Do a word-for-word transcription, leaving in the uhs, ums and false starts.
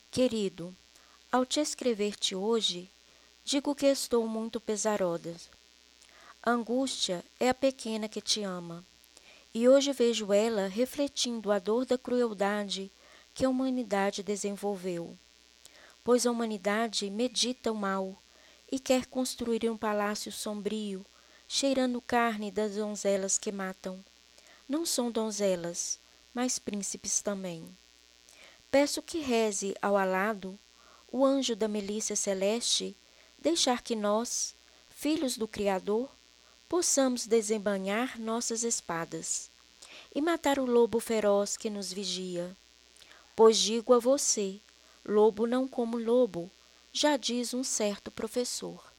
Querido, ao te escrever-te hoje, digo que estou muito pesarosa. A angústia é a pequena que te ama, e hoje vejo ela refletindo a dor da crueldade que a humanidade desenvolveu. Pois a humanidade medita o mal e quer construir um palácio sombrio, cheirando carne das donzelas que matam. Não são donzelas, mas príncipes também. Peço que reze ao alado, o anjo da milícia celeste, deixar que nós, filhos do Criador, possamos desembainhar nossas espadas e matar o lobo feroz que nos vigia. Pois digo a você, lobo não como lobo, já diz um certo professor.